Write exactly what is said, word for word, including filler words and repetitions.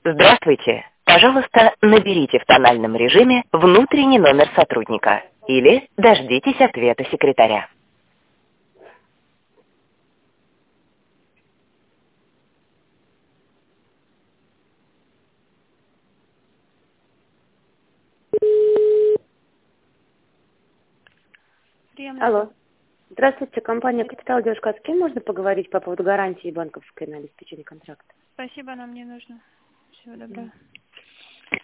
Здравствуйте. Пожалуйста, наберите в тональном режиме внутренний номер сотрудника или дождитесь ответа секретаря. Приемная. Алло. Здравствуйте, компания «Капитал». Девушка, а с кем можно поговорить по поводу гарантии банковской на обеспечение контракта? Спасибо, нам не нужно. Всего доброго.